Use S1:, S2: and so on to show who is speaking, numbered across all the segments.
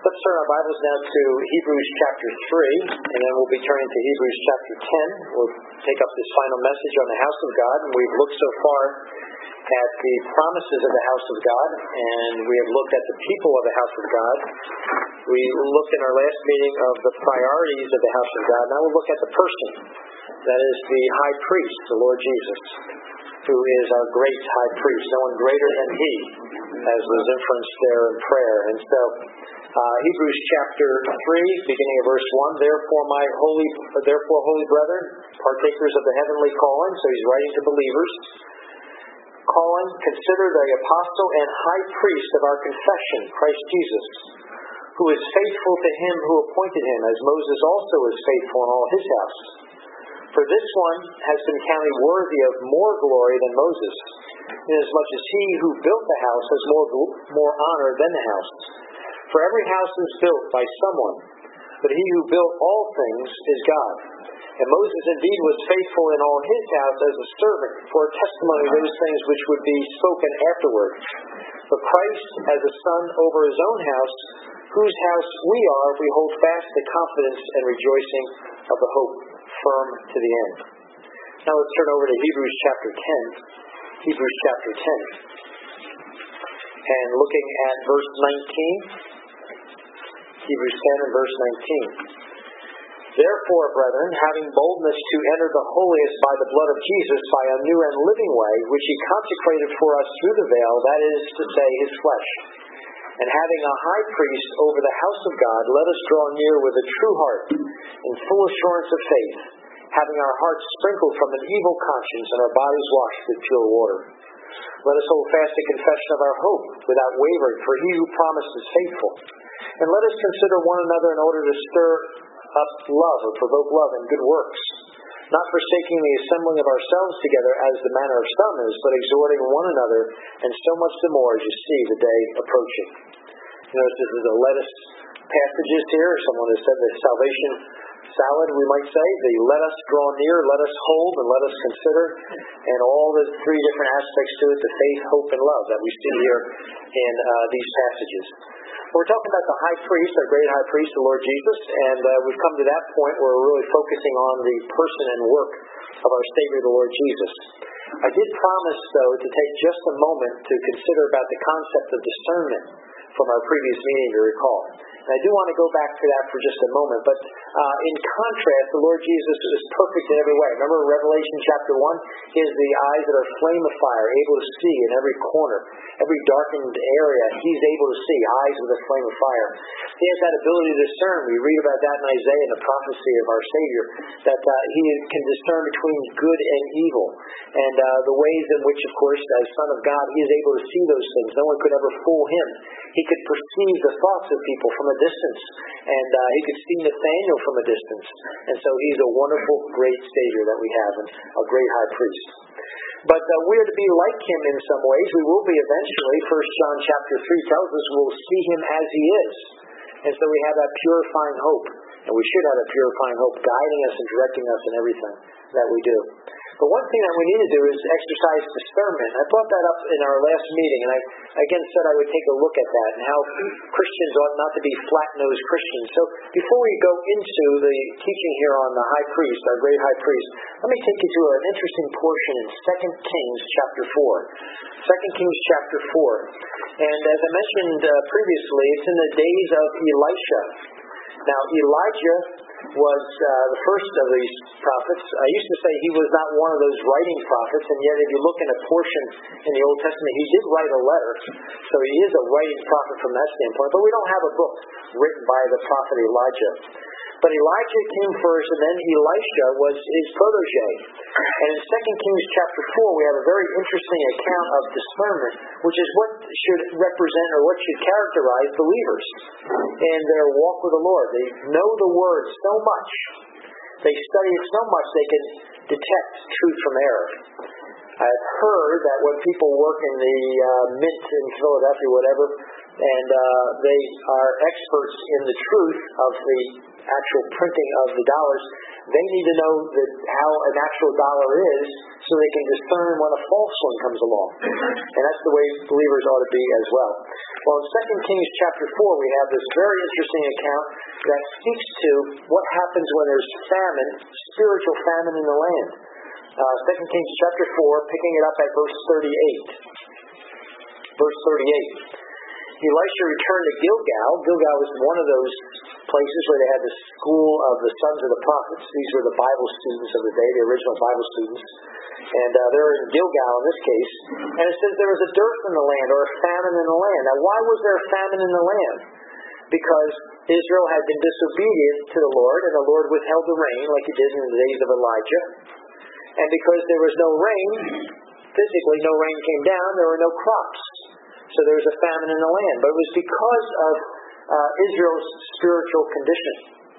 S1: Let's turn our Bibles now to Hebrews chapter 3, and then we'll be turning to Hebrews chapter 10. We'll take up this final message on the house of God, and we've looked so far at the promises of the house of God, and we have looked at the people of the house of God. We looked in our last meeting of the priorities of the house of God. Now we'll look at the person, that is the high priest, the Lord Jesus, who is our great high priest, no one greater than he, as was inferenced there in prayer. And so, Hebrews chapter 3, beginning of verse 1, Therefore, holy brethren, partakers of the heavenly calling, so he's writing to believers, calling, consider the apostle and high priest of our confession, Christ Jesus, who is faithful to him who appointed him, as Moses also is faithful in all his house. For this one has been counted worthy of more glory than Moses, inasmuch as he who built the house has more honor than the house. For every house is built by someone, but he who built all things is God. And Moses indeed was faithful in all his house as a servant for a testimony of those things which would be spoken afterward. But Christ as a son over his own house, whose house we are if we hold fast the confidence and rejoicing of the hope firm to the end. Now let's turn over to Hebrews chapter 10. Hebrews chapter 10. And looking at verse 19. Hebrews 10 and verse 19. Therefore, brethren, having boldness to enter the holiest by the blood of Jesus, by a new and living way, which he consecrated for us through the veil, that is to say, his flesh. And having a high priest over the house of God, let us draw near with a true heart, in full assurance of faith, having our hearts sprinkled from an evil conscience and our bodies washed with pure water. Let us hold fast the confession of our hope, without wavering, for he who promised is faithful. And let us consider one another in order to stir up love or provoke love and good works, not forsaking the assembling of ourselves together as the manner of some is, but exhorting one another, and so much the more as you see the day approaching. You notice this is the lettuce passages here. Someone has said the salvation salad, we might say. The let us draw near, let us hold, and let us consider, and all the three different aspects to it, the faith, hope, and love that we see here in these passages. We're talking about the high priest, our great high priest, the Lord Jesus, and we've come to that point where we're really focusing on the person and work of our Savior, the Lord Jesus. I did promise, though, to take just a moment to consider about the concept of discernment from our previous meeting, you recall. And I do want to go back to that for just a moment, but in contrast, the Lord Jesus is perfect in every way. Remember Revelation chapter 1? He has the eyes that are flame of fire, able to see in every corner, every darkened area. He's able to see, eyes with a flame of fire. He has that ability to discern. We read about that in Isaiah, in the prophecy of our Savior, that he can discern between good and evil, and the ways in which, of course, as Son of God, he is able to see those things. No one could ever fool him. He could perceive the thoughts of people from a distance, and he could see Nathaniel from a distance. And so he's a wonderful, great Savior that we have, and a great high priest. But we are to be like him in some ways. We will be eventually. 1 John chapter 3 tells us we'll see him as he is. And so we have that purifying hope, and we should have that purifying hope guiding us and directing us in everything that we do. But one thing that we need to do is exercise discernment. I brought that up in our last meeting, and I again said I would take a look at that and how Christians ought not to be flat-nosed Christians. So before we go into the teaching here on the high priest, our great high priest, let me take you to an interesting portion in 2 Kings chapter 4. 2 Kings chapter 4. And as I mentioned previously, it's in the days of Elisha. Now, Elijah was the first of these prophets. I used to say he was not one of those writing prophets, and yet if you look in a portion in the Old Testament, he did write a letter. So he is a writing prophet from that standpoint. But we don't have a book written by the prophet Elijah. But Elijah came first, and then Elisha was his protege. And in 2 Kings chapter 4, we have a very interesting account of discernment, which is what should represent or what should characterize believers in their walk with the Lord. They know the Word so much, they study it so much, they can detect truth from error. I've heard that when people work in the mint in Philadelphia, whatever, and they are experts in the truth of the actual printing of the dollars, they need to know how an actual dollar is so they can discern when a false one comes along. And that's the way believers ought to be as well. Well, in 2 Kings chapter 4, we have this very interesting account that speaks to what happens when there's famine, spiritual famine in the land. 2 Kings chapter 4, picking it up at verse 38. Verse 38. Elisha returned to Gilgal. Gilgal was one of those places where they had the school of the sons of the prophets. These were the Bible students of the day, the original Bible students. And they're in Gilgal in this case. And it says there was a dearth in the land, or a famine in the land. Now, why was there a famine in the land? Because Israel had been disobedient to the Lord, and the Lord withheld the rain like he did in the days of Elijah. And because there was no rain, physically no rain came down, there were no crops. So there was a famine in the land. But it was because of Israel's spiritual condition.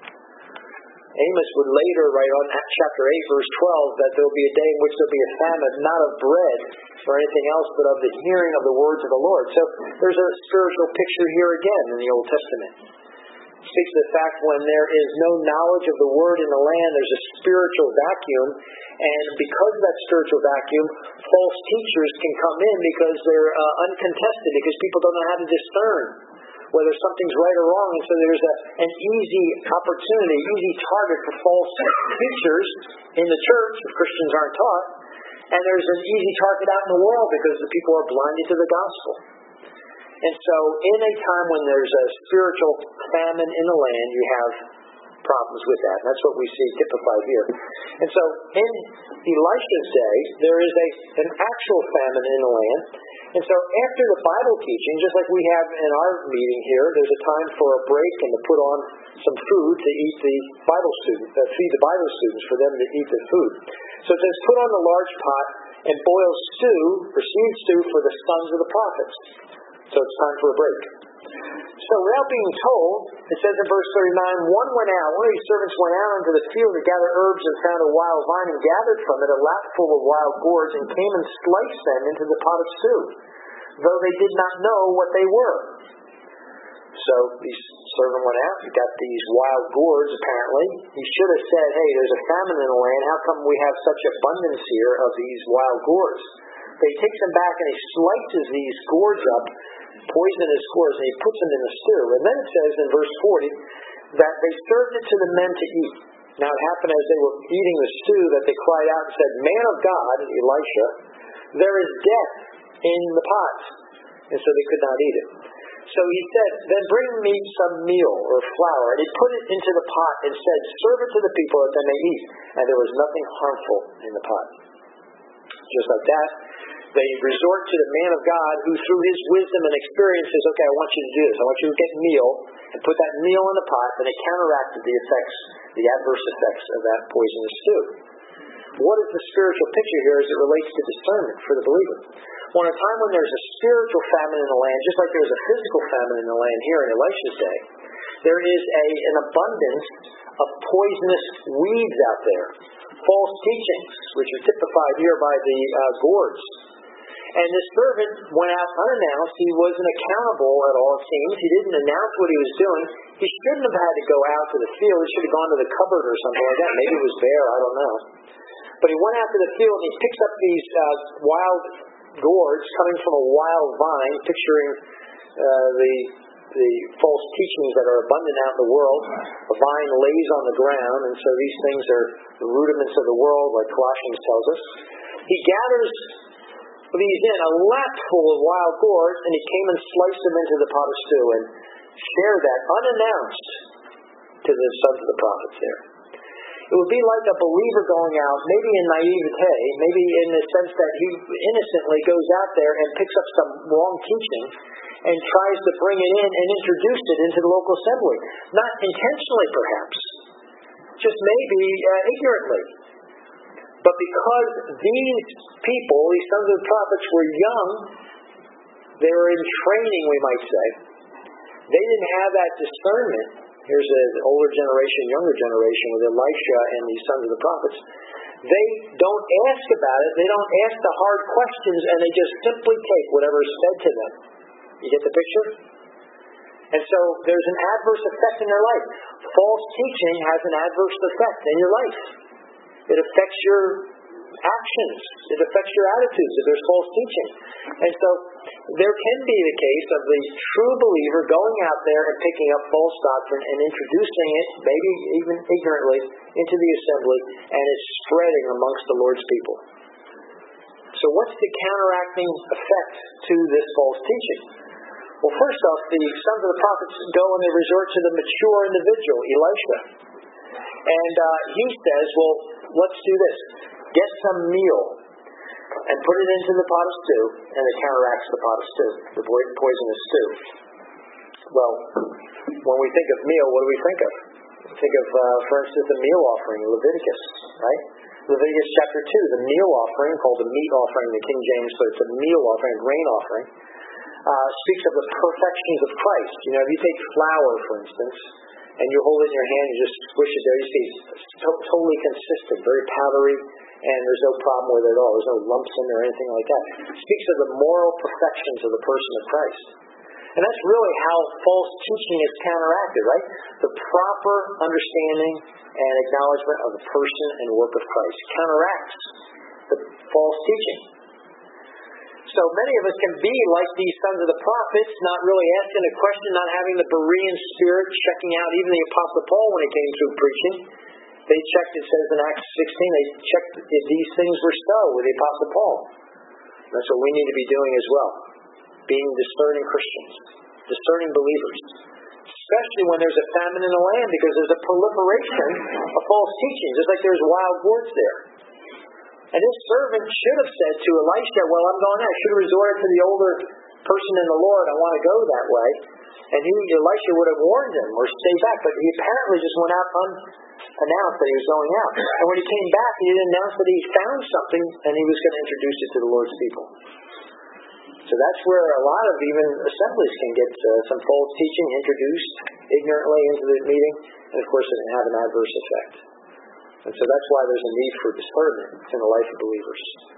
S1: Amos would later write on chapter 8, verse 12, that there will be a day in which there will be a famine, not of bread or anything else, but of the hearing of the words of the Lord. So there's a spiritual picture here again in the Old Testament. It speaks to the fact when there is no knowledge of the Word in the land, there's a spiritual vacuum. And because of that spiritual vacuum, false teachers can come in because they're uncontested, because people don't know how to discern whether something's right or wrong. And so there's an easy opportunity, easy target for false teachers in the church if Christians aren't taught. And there's an easy target out in the world because the people are blinded to the gospel. And so in a time when there's a spiritual famine in the land, you have problems with that. And that's what we see typified here. And so in Elisha's day, there is an actual famine in the land. And so after the Bible teaching, just like we have in our meeting here, there's a time for a break and to put on some food to eat the Bible students, feed the Bible students for them to eat the food. So it says, put on the large pot and boil stew, or seed stew, for the sons of the prophets. So it's time for a break. So without being told, it says in verse 39, one of these servants went out into the field to gather herbs and found a wild vine and gathered from it a lap full of wild gourds and came and sliced them into the pot of stew, though they did not know what they were. So the servant went out and got these wild gourds, apparently. He should have said, hey, there's a famine in the land. How come we have such abundance here of these wild gourds? But he takes them back and he slices these gourds up, poisonous gourds, and he puts them in the stew. And then it says in verse 40 that they served it to the men to eat. Now it happened as they were eating the stew that they cried out and said, Man of God, Elisha, there is death in the pot. And so they could not eat it. So he said, then bring me some meal or flour. And he put it into the pot and said, serve it to the people that they may eat. And there was nothing harmful in the pot. Just like that, they resort to the man of God who through his wisdom and experience says, okay, I want you to do this. I want you to get meal and put that meal in the pot, and it counteracted the adverse effects of that poisonous stew. What is the spiritual picture here as it relates to discernment for the believer? Well, in a time when there's a spiritual famine in the land, just like there's a physical famine in the land here in Elisha's day, there is an abundance of poisonous weeds out there, false teachings, which are typified here by the gourds. And this servant went out unannounced. He wasn't accountable at all, it seems. He didn't announce what he was doing. He shouldn't have had to go out to the field. He should have gone to the cupboard or something like that. Maybe it was bare, I don't know. But he went out to the field and he picks up these wild gourds coming from a wild vine, picturing the false teachings that are abundant out in the world. A vine lays on the ground, and so these things are the rudiments of the world, like Colossians tells us. He gathers these in, a lap full of wild gourds, and he came and sliced them into the pot of stew and shared that unannounced to the sons of the prophets there. It would be like a believer going out, maybe in naivete, maybe in the sense that he innocently goes out there and picks up some wrong teaching and tries to bring it in and introduce it into the local assembly. Not intentionally, perhaps, just maybe ignorantly. But because these people, these sons of the prophets, were young, they were in training, we might say. They didn't have that discernment. Here's an older generation, younger generation with Elisha and these sons of the prophets. They don't ask about it. They don't ask the hard questions, and they just simply take whatever is fed to them. You get the picture? And so there's an adverse effect in their life. False teaching has an adverse effect in your life. It affects your actions. It affects your attitudes if there's false teaching. And so there can be the case of the true believer going out there and picking up false doctrine and introducing it, maybe even ignorantly, into the assembly, and it's spreading amongst the Lord's people. So what's the counteracting effect to this false teaching? Well, first off, the sons of the prophets go and they resort to the mature individual, Elisha. And he says, well, let's do this. Get some meal and put it into the pot of stew, and it counteracts the pot of stew, the poisonous stew. Well, when we think of meal, what do we think of? We think of, for instance, the meal offering, Leviticus, right? Leviticus chapter 2, the meal offering, called the meat offering in the King James, but it's a meal offering, a grain offering, speaks of the perfections of Christ. You know, if you take flour, for instance, and you hold it in your hand and just squish it there, you see it's totally consistent, very powdery, and there's no problem with it at all. There's no lumps in there or anything like that. It speaks of the moral perfections of the person of Christ. And that's really how false teaching is counteracted, right? The proper understanding and acknowledgement of the person and work of Christ counteracts the false teaching. So many of us can be like these sons of the prophets, not really asking a question, not having the Berean spirit, checking out even the Apostle Paul when he came through preaching. They checked, it says in Acts 16, they checked if these things were so with the Apostle Paul. That's what we need to be doing as well. Being discerning Christians, discerning believers. Especially when there's a famine in the land, because there's a proliferation of false teaching, just like there's wild gourds there. And his servant should have said to Elisha, well, I'm going out. I should have resorted to the older person in the Lord. I want to go that way. And Elisha would have warned him or stayed back. But he apparently just went out unannounced that he was going out. And when he came back, he didn't announce that he found something and he was going to introduce it to the Lord's people. So that's where a lot of even assemblies can get some false teaching introduced ignorantly into the meeting. And of course, it can have an adverse effect. And so that's why there's a need for discernment in the life of believers.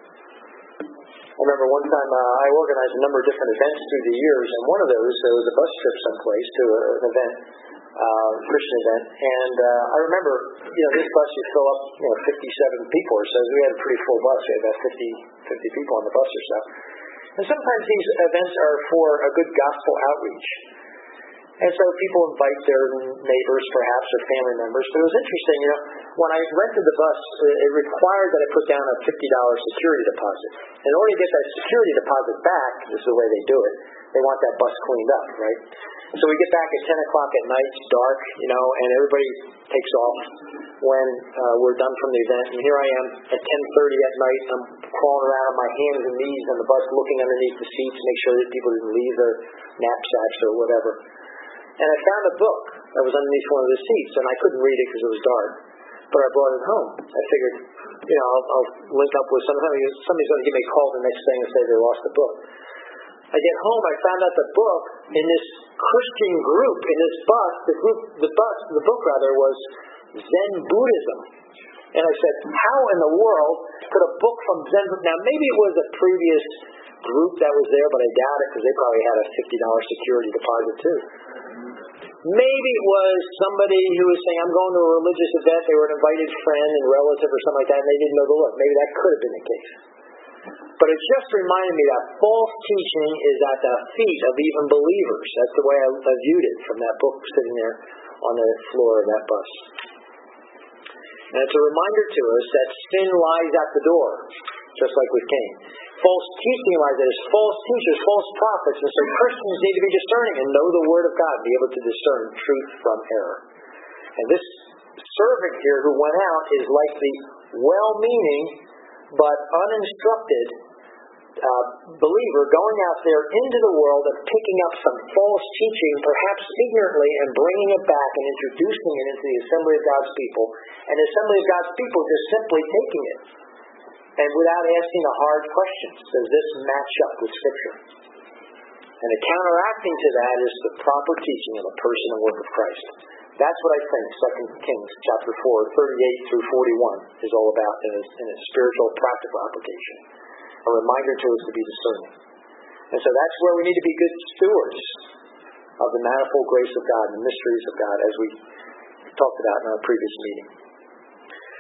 S1: I remember one time I organized a number of different events through the years, and one of those was a bus trip someplace to an event, Christian event. And I remember, this bus you fill up, 57 people or so. We had a pretty full bus. We had about 50 people on the bus or so. And sometimes these events are for a good gospel outreach. And so people invite their neighbors, perhaps, or family members. But it was interesting, when I rented the bus, it required that I put down a $50 security deposit. In order to get that security deposit back, this is the way they do it, they want that bus cleaned up, right? So we get back at 10 o'clock at night, it's dark, and everybody takes off when we're done from the event. And here I am at 10:30 at night. I'm crawling around on my hands and knees on the bus, looking underneath the seats to make sure that people didn't leave their knapsacks or whatever. And I found a book that was underneath one of the seats, and I couldn't read it because it was dark. But I brought it home. I figured, I'll link up with somebody's going to give me a call the next day and say they lost the book. I get home, I found out the book in this Christian group, in this bus, the book was Zen Buddhism. And I said, how in the world could a book from Zen Buddhism, now maybe it was a previous group that was there, but I doubt it because they probably had a $50 security deposit too. Maybe it was somebody who was saying, I'm going to a religious event, they were an invited friend and relative or something like that, and they didn't know the Lord. Maybe that could have been the case. But it just reminded me that false teaching is at the feet of even believers. That's the way I viewed it from that book sitting there on the floor of that bus. And it's a reminder to us that sin lies at the door, just like with Cain. False teaching lies there. There's false teachers, false prophets. And so Christians need to be discerning and know the Word of God, be able to discern truth from error. And this servant here who went out is like the well-meaning but uninstructed believer going out there into the world and picking up some false teaching, perhaps ignorantly, and bringing it back and introducing it into the assembly of God's people. And the assembly of God's people just simply taking it. And without asking the hard questions, does this match up with Scripture? And the counteracting to that is the proper teaching of the person and work of Christ. That's what I think 2 Kings chapter 4, 38 through 41 is all about in a spiritual, practical application. A reminder to us to be discerning. And so that's where we need to be good stewards of the manifold grace of God and the mysteries of God, as we talked about in our previous meeting.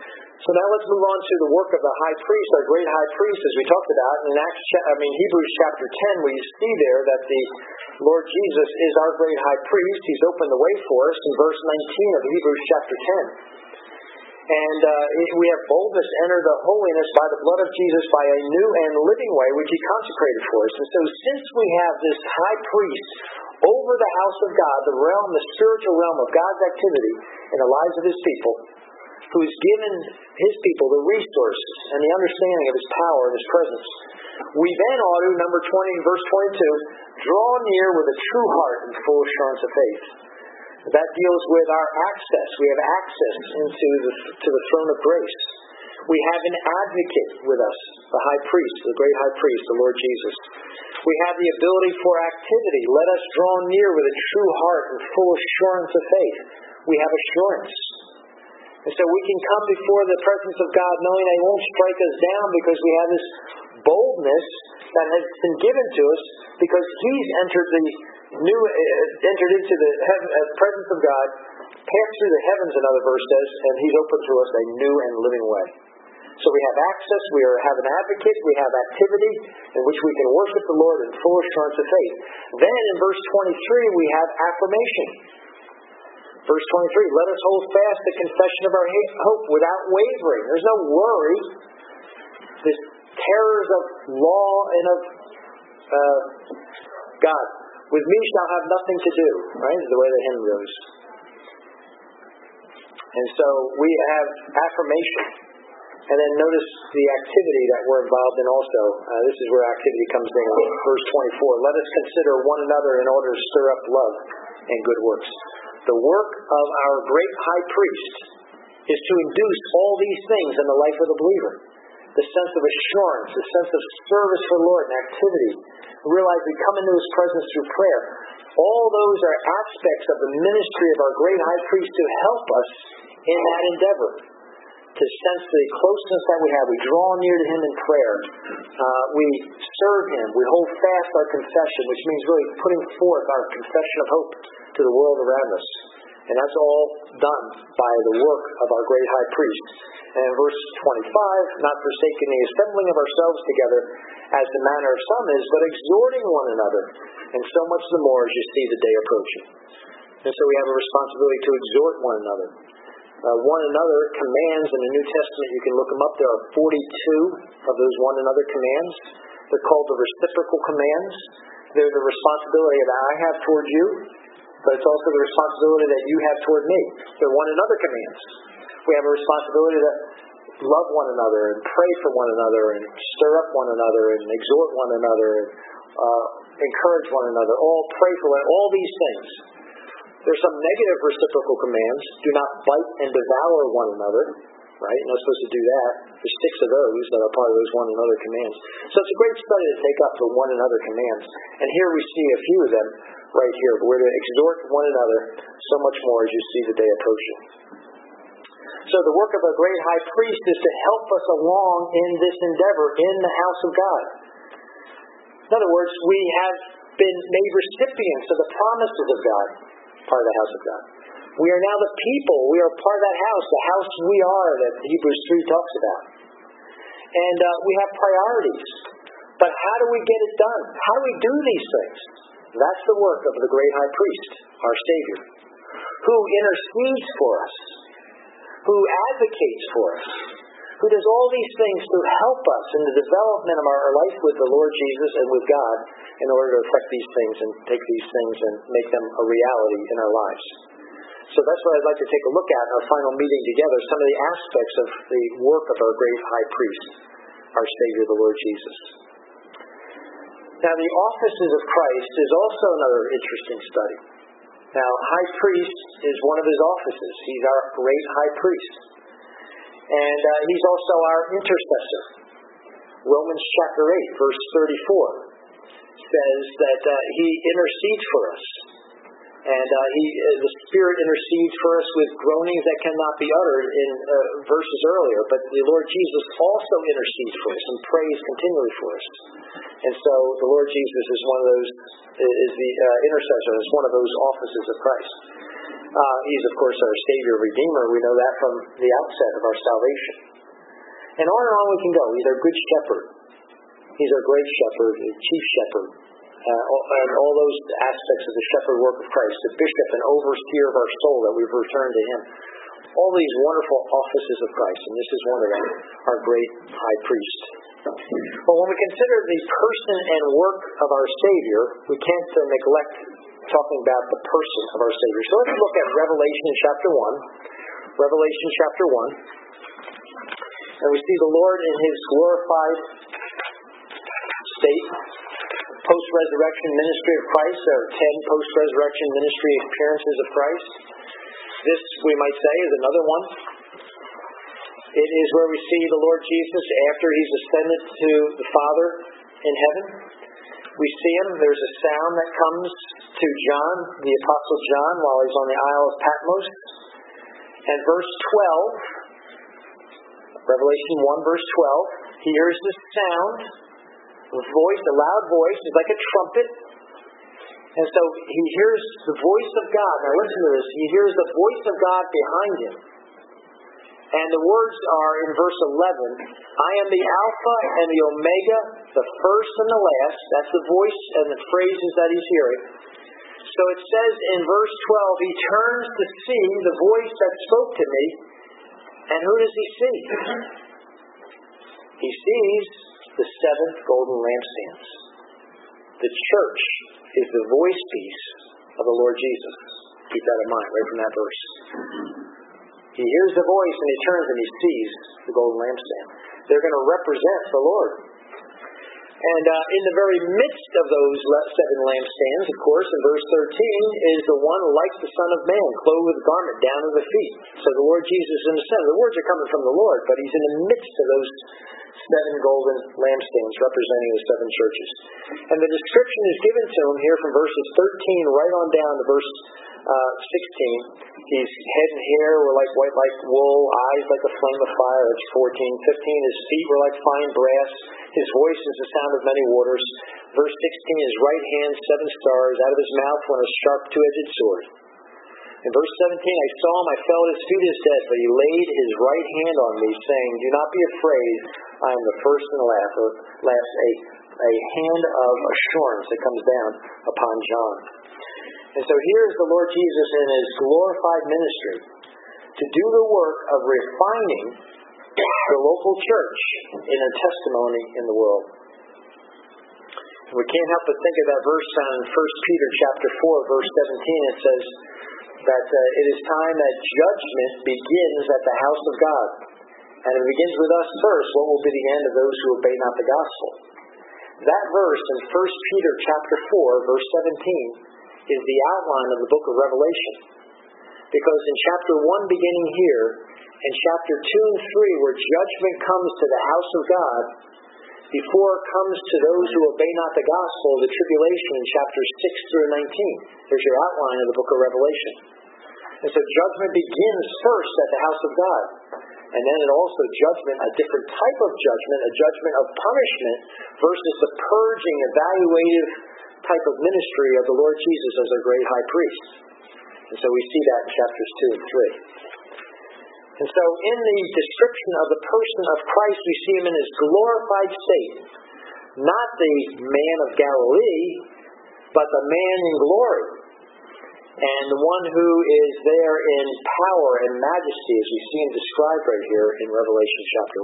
S1: So now let's move on to the work of the high priest, our great high priest, as we talked about. In Hebrews chapter 10, we see there that the Lord Jesus is our great high priest. He's opened the way for us in verse 19 of Hebrews chapter 10. And we have boldness to enter the holiness by the blood of Jesus by a new and living way which he consecrated for us. And so since we have this high priest over the house of God, the realm, the spiritual realm of God's activity in the lives of his people, who's given his people the resources and the understanding of his power and his presence, we then ought to, number 20, verse 22, draw near with a true heart and full assurance of faith. That deals with our access. We have access to the throne of grace. We have an advocate with us, the high priest, the great high priest, the Lord Jesus. We have the ability for activity. Let us draw near with a true heart and full assurance of faith. We have assurance. And so we can come before the presence of God knowing that he won't strike us down because we have this boldness that has been given to us because he's entered into the presence of God, passed through the heavens, another verse says, and he's opened to us a new and living way. So we have access, we have an advocate, we have activity in which we can worship the Lord in full assurance of faith. Then in verse 23 we have affirmation. Verse 23, let us hold fast the confession of our hope without wavering. There's no worry. This terrors of law and of God. With me shall have nothing to do, right? Is the way the hymn goes. And so we have affirmation. And then notice the activity that we're involved in also. This is where activity comes in. Verse 24, let us consider one another in order to stir up love and good works. The work of our great high priest is to induce all these things in the life of the believer. The sense of assurance, the sense of service for the Lord and activity. Realize we come into his presence through prayer. All those are aspects of the ministry of our great high priest to help us in that endeavor. To sense the closeness that we have. We draw near to him in prayer. We serve him. We hold fast our confession, which means really putting forth our confession of hope to the world around us. And that's all done by the work of our great high priest. And in verse 25, not forsaking the assembling of ourselves together, as the manner of some is, but exhorting one another, and so much the more as you see the day approaching. And so we have a responsibility to exhort one another. One another commands in the New Testament, you can look them up, there are 42 of those one another commands. They're called the reciprocal commands. They're the responsibility that I have toward you, but it's also the responsibility that you have toward me. They're one another commands. We have a responsibility to love one another and pray for one another and stir up one another and exhort one another and encourage one another. All pray for one another. All these things. There's some negative reciprocal commands. Do not bite and devour one another. Right? You're not supposed to do that. There's 6 of those that are part of those one another commands. So it's a great study to take up the one another commands. And here we see a few of them right here. We're to exhort one another so much more as you see the day approaching. So the work of a great high priest is to help us along in this endeavor in the house of God. In other words, we have been made recipients of the promises of God, part of the house of God. We are now the people. We are part of that house, the house we are that Hebrews 3 talks about. And we have priorities. But how do we get it done? How do we do these things? That's the work of the great high priest, our Savior, who intercedes for us, who advocates for us, who does all these things to help us in the development of our life with the Lord Jesus and with God in order to affect these things and take these things and make them a reality in our lives. So that's what I'd like to take a look at in our final meeting together, some of the aspects of the work of our great high priest, our Savior, the Lord Jesus. Now, the offices of Christ is also another interesting study. Now, high priest is one of his offices. He's our great high priest. And he's also our intercessor. Romans chapter 8, verse 34 says that he intercedes for us. And the Spirit intercedes for us with groanings that cannot be uttered in verses earlier. But the Lord Jesus also intercedes for us and prays continually for us. And so the Lord Jesus is one of those, is the intercessor, is one of those offices of Christ. He's, of course, our Savior, Redeemer. We know that from the outset of our salvation. And on we can go. He's our good shepherd. He's our great shepherd, chief shepherd. And all those aspects of the shepherd work of Christ, the bishop and overseer of our soul that we've returned to him. All these wonderful offices of Christ, and this is one of them, our great high priest. But when we consider the person and work of our Savior, we can't neglect talking about the person of our Savior. So let's look at Revelation chapter 1. Revelation chapter 1. And we see the Lord in his glorified state. Post-resurrection ministry of Christ. There are 10 post-resurrection ministry appearances of Christ. This, we might say, is another one. It is where we see the Lord Jesus after he's ascended to the Father in heaven. We see him. There's a sound that comes to John, the Apostle John, while he's on the Isle of Patmos. And verse 12, Revelation 1, verse 12, he hears this sound, a voice, a loud voice. It's like a trumpet. And so he hears the voice of God. Now listen to this. He hears the voice of God behind him. And the words are in verse 11, I am the Alpha and the Omega, the first and the last. That's the voice and the phrases that he's hearing. So it says in verse 12, he turns to see the voice that spoke to me. And who does he see? He sees the 7 golden lampstands. The church is the voice piece of the Lord Jesus. Keep that in mind right from that verse. He hears the voice and he turns and he sees the golden lampstand. They're going to represent the Lord. And in the very midst of those 7 lampstands, of course, in verse 13, is the one like the Son of Man, clothed with a garment down to the feet. So the Lord Jesus is in the center. The words are coming from the Lord, but he's in the midst of those 7 golden lampstands representing the 7 churches. And the description is given to him here from verses 13 right on down to verse 16. His head and hair were like white like wool, eyes like a flame of fire. That's 14. 15, his feet were like fine brass. His voice is the sound of many waters. Verse 16, his right hand 7 stars. Out of his mouth went a sharp 2-edged sword. In verse 17, I saw him, I fell at his feet as dead, but he laid his right hand on me, saying, do not be afraid, I am the first and the last. A hand of assurance that comes down upon John. And so here is the Lord Jesus in his glorified ministry to do the work of refining the local church in a testimony in the world. We can't help but think of that verse in 1 Peter chapter 4, verse 17. It says that it is time that judgment begins at the house of God. And it begins with us first. What will be the end of those who obey not the gospel? That verse in 1 Peter chapter 4, verse 17, is the outline of the book of Revelation. Because in chapter 1 beginning here, and chapter 2 and 3 where judgment comes to the house of God, before it comes to those who obey not the gospel, the tribulation in chapters 6 through 19. There's your outline of the book of Revelation. And so judgment begins first at the house of God. And then it also judgment, a different type of judgment, a judgment of punishment versus the purging, evaluative type of ministry of the Lord Jesus as our great high priest. And so we see that in chapters 2 and 3. And so in the description of the person of Christ, we see him in his glorified state. Not the man of Galilee, but the man in glory. And the one who is there in power and majesty, as we see him described right here in Revelation chapter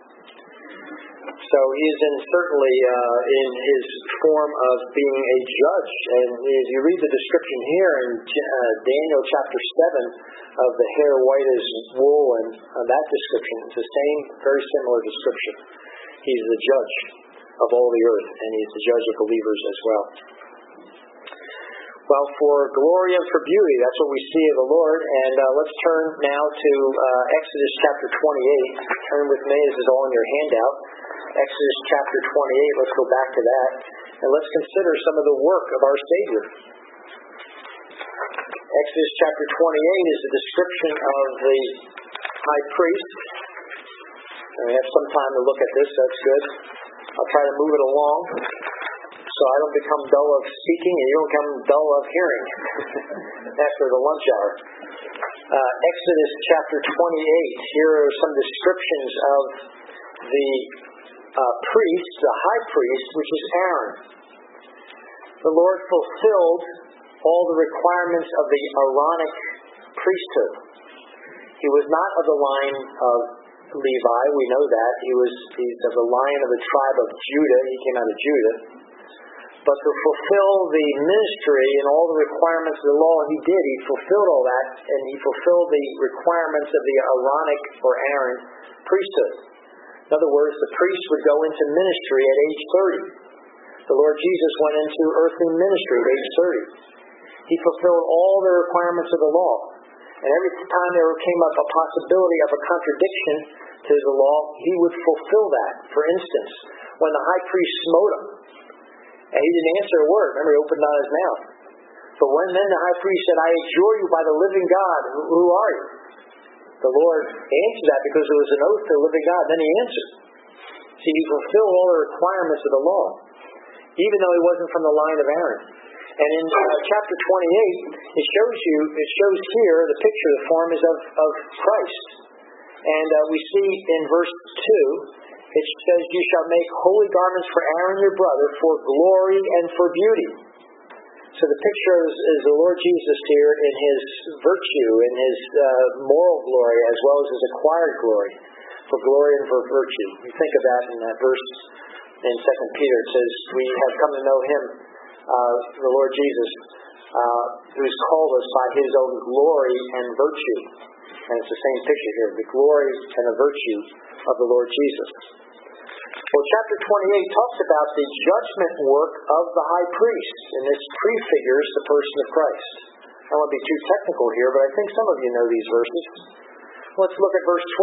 S1: 1. So he is certainly in his form of being a judge. And as you read the description here in Daniel chapter 7 of the hair white as wool and that description, it's the same, very similar description. He's the judge of all the earth, and he's the judge of believers as well. Well, for glory and for beauty, that's what we see of the Lord. And let's turn now to Exodus chapter 28. Turn with me, this is all in your handout. Exodus chapter 28, let's go back to that. And let's consider some of the work of our Savior. Exodus chapter 28 is a description of the high priest. And we have some time to look at this, that's good. I'll try to move it along, so I don't become dull of speaking and you don't become dull of hearing after the lunch hour. Exodus chapter 28. Here are some descriptions of the priest, the high priest, which is Aaron. The Lord fulfilled all the requirements of the Aaronic priesthood. He was not of the line of Levi, we know that. He's of the line of the tribe of Judah. He came out of Judah. But to fulfill the ministry and all the requirements of the law, he did. He fulfilled all that, and he fulfilled the requirements of the Aaronic or Aaron priesthood. In other words, the priest would go into ministry at age 30. The Lord Jesus went into earthly ministry at age 30. He fulfilled all the requirements of the law. And every time there came up a possibility of a contradiction to the law, he would fulfill that. For instance, when the high priest smote him, and he didn't answer a word. Remember, he opened not his mouth. But when then the high priest said, I adjure you by the living God, who are you? The Lord answered that because it was an oath to the living God. Then he answered. See, he fulfilled all the requirements of the law, even though he wasn't from the line of Aaron. And in chapter 28, it shows here, the picture, the form is of Christ. And we see in verse 2, it says, you shall make holy garments for Aaron your brother for glory and for beauty. So the picture is the Lord Jesus here in his virtue, in his moral glory, as well as his acquired glory, for glory and for virtue. You think of that in that verse in 2 Peter. It says, we have come to know him, the Lord Jesus, who's called us by his own glory and virtue. And it's the same picture here, the glory and the virtue of the Lord Jesus. Well, chapter 28 talks about the judgment work of the high priest, and this prefigures the person of Christ. I don't want to be too technical here, but I think some of you know these verses. Let's look at verse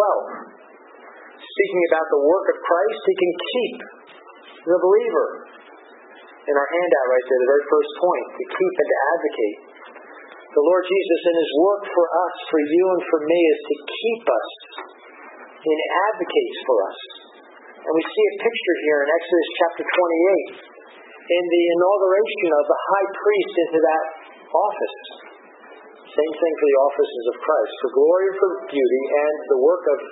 S1: 12. Speaking about the work of Christ, he can keep the believer. In our handout right there, the very first point, to keep and to advocate. The Lord Jesus in his work for us, for you and for me, is to keep us. He advocates for us. And we see a picture here in Exodus chapter 28 in the inauguration of the high priest into that office. Same thing for the offices of Christ, for glory and for beauty and the work of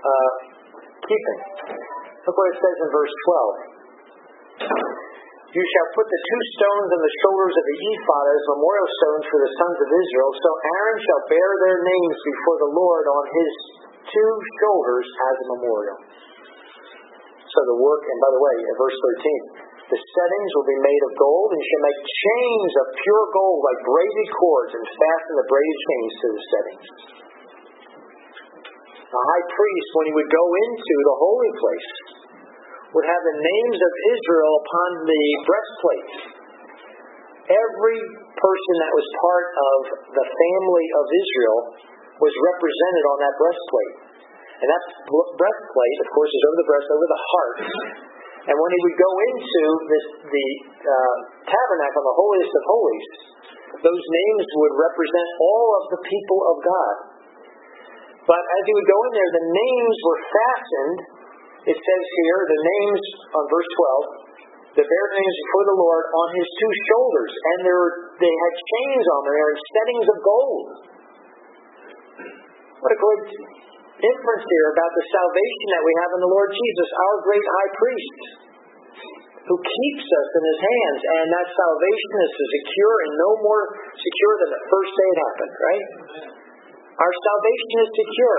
S1: keeping. Look what it says in verse 12. You shall put the two stones on the shoulders of the ephod as memorial stones for the sons of Israel. So Aaron shall bear their names before the Lord on his two shoulders as a memorial. So the work, and by the way, in verse 13, the settings will be made of gold, and you shall make chains of pure gold like braided cords, and fasten the braided chains to the settings. The high priest, when he would go into the holy place, would have the names of Israel upon the breastplate. Every person that was part of the family of Israel was represented on that breastplate. And that breastplate, of course, is over the breast, over the heart. And when he would go into the tabernacle, the holiest of holies, those names would represent all of the people of God. But as he would go in there, the names were fastened. It says here, the names on verse 12, the bear names before the Lord on his two shoulders. And they had chains on them. They were in settings of gold. What a good inference here about the salvation that we have in the Lord Jesus, our great high priest, who keeps us in his hands. And that salvation is secure and no more secure than the first day it happened, right? Our salvation is secure.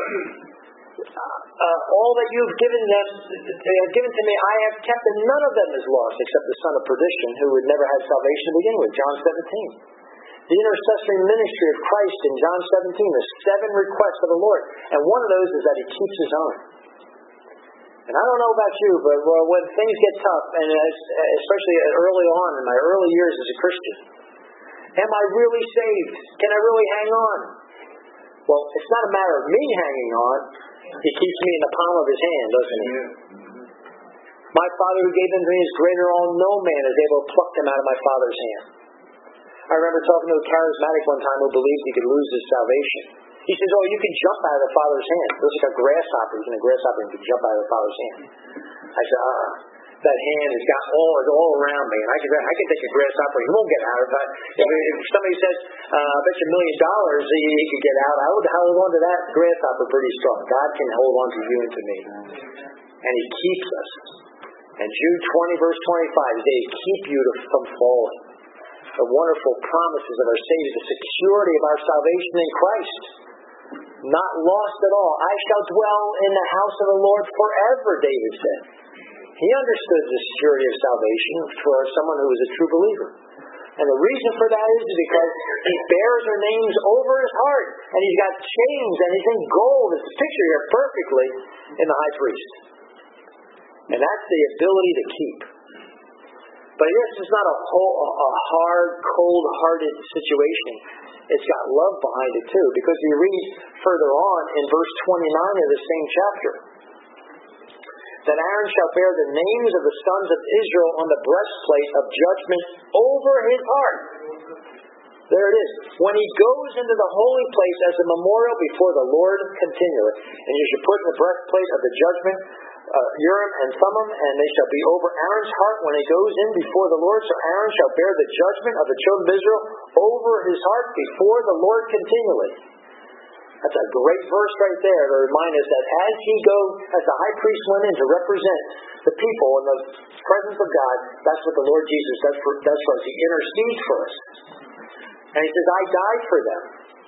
S1: All that you've given to me, I have kept, and none of them is lost, except the son of perdition, who would never had salvation to begin with. John 17. The intercessory ministry of Christ in John 17, the 7 requests of the Lord. And one of those is that he keeps his own. And I don't know about you, but when things get tough, and especially early on in my early years as a Christian, am I really saved? Can I really hang on? Well, it's not a matter of me hanging on. He keeps me in the palm of his hand, doesn't he? My Father who gave them to me is greater, all no man is able to pluck them out of my Father's hand. I remember talking to a charismatic one time who believed he could lose his salvation. He says, oh, you can jump out of the Father's hand. It was like a grasshopper. He's in a grasshopper and can jump out of the Father's hand. I said, that hand is all around me, and I can take a grasshopper. He won't get out. If somebody says, "I bet you $1 million he could get out," I would hold on to that grasshopper pretty strong. God can hold on to you and to me, and He keeps us. And Jude 20 verse 25, they keep you from falling. The wonderful promises of our Savior, the security of our salvation in Christ. Not lost at all. I shall dwell in the house of the Lord forever, David said. He understood the security of salvation for someone who was a true believer. And the reason for that is because he bears our names over his heart. And he's got chains and he's in gold. It's pictured here perfectly in the high priest. And that's the ability to keep. But this is not a hard, cold-hearted situation. It's got love behind it too. Because you read further on in verse 29 of the same chapter. That Aaron shall bear the names of the sons of Israel on the breastplate of judgment over his heart. There it is. When he goes into the holy place as a memorial before the Lord continually. And you should put in the breastplate of the judgment Urim and Thummim, and they shall be over Aaron's heart when he goes in before the Lord. So Aaron shall bear the judgment of the children of Israel over his heart before the Lord continually. That's a great verse right there to remind us that as the high priest went in to represent the people in the presence of God, that's what the Lord Jesus does for us. He intercedes for us. And he says, I died for them.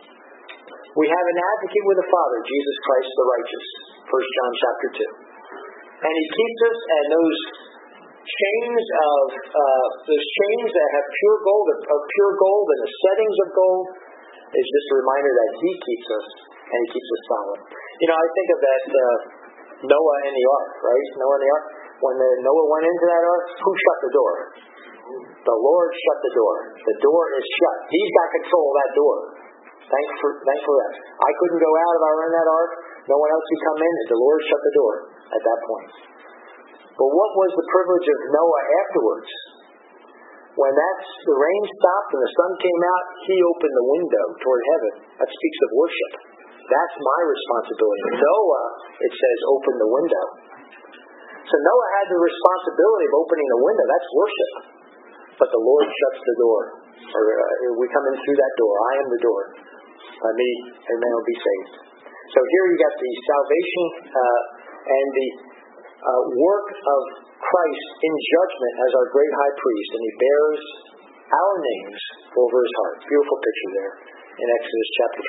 S1: We have an advocate with the Father, Jesus Christ the righteous. 1 John chapter 2. And he keeps us, and those chains that have pure gold and the settings of gold is just a reminder that he keeps us, and he keeps us solid. You know, I think of that Noah and the ark, right? Noah and the ark. When Noah went into that ark, who shut the door? The Lord shut the door. The door is shut. He's got control of that door. Thanks for that. I couldn't go out if I were in that ark. No one else could come in. The Lord shut the door at that point. But what was the privilege of Noah afterwards? When the rain stopped and the sun came out, he opened the window toward heaven. That speaks of worship. That's my responsibility. Noah, it says, opened the window. So Noah had the responsibility of opening the window. That's worship. But the Lord shuts the door. We come in through that door. I am the door. By me, and man will be saved. So here you got the salvation and the work of Christ in judgment as our great high priest, and he bears our names over his heart. Beautiful picture there in Exodus chapter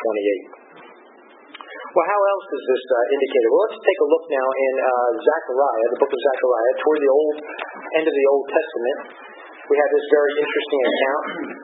S1: 28. Well, how else is this indicated? Well, let's take a look now in Zechariah, the book of Zechariah, toward the end of the Old Testament. We have this very interesting account.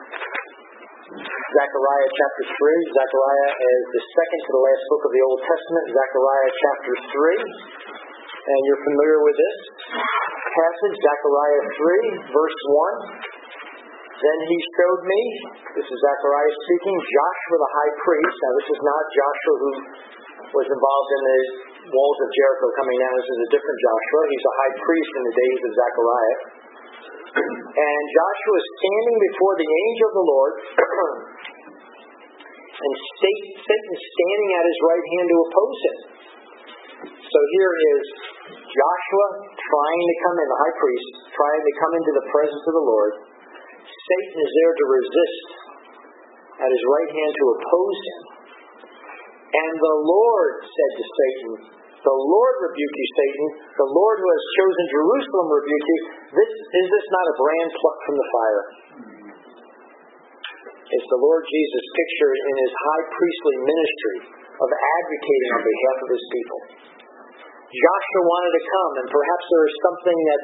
S1: Zechariah chapter 3. Zechariah is the second to the last book of the Old Testament. Zechariah chapter 3. And you're familiar with this passage, Zechariah 3, verse 1. Then he showed me, this is Zechariah speaking, Joshua the high priest. Now this is not Joshua who was involved in the walls of Jericho coming down. This is a different Joshua. He's a high priest in the days of Zechariah. And Joshua is standing before the angel of the Lord, and Satan is standing at his right hand to oppose him. So here is Joshua trying to come in, the high priest, trying to come into the presence of the Lord. Satan is there to resist at his right hand to oppose him. And the Lord said to Satan, the Lord rebuke you, Satan. The Lord who has chosen Jerusalem rebuke you. Is this not a brand plucked from the fire? It's the Lord Jesus pictured in his high priestly ministry of advocating on behalf of his people. Joshua wanted to come, and perhaps there was something that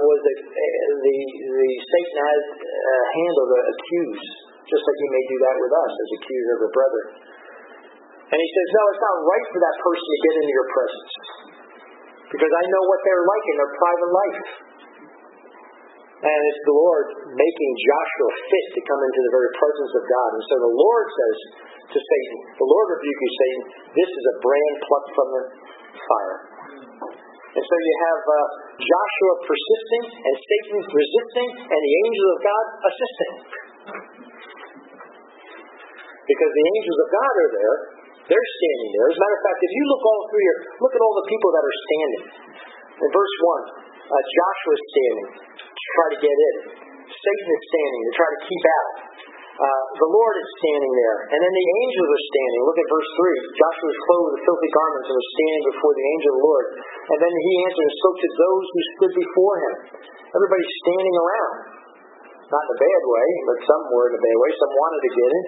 S1: Satan had handled to accuse, just like he may do that with us as accuser of a brother. And he says, no, it's not right for that person to get into your presence, because I know what they're like in their private life. And it's the Lord making Joshua fit to come into the very presence of God. And so the Lord says to Satan, the Lord rebuke you, Satan, this is a brand plucked from the fire. And so you have Joshua persisting, and Satan resisting, and the angels of God assisting. Because the angels of God are there, they're standing there. As a matter of fact, if you look at all the people that are standing. In verse 1, Joshua is standing to try to get in. Satan is standing to try to keep out. The Lord is standing there. And then the angels are standing. Look at verse 3. Joshua was clothed with filthy garments and was standing before the angel of the Lord. And then he answered and spoke to those who stood before him. Everybody's standing around. Not in a bad way, but some were in a bad way. Some wanted to get in.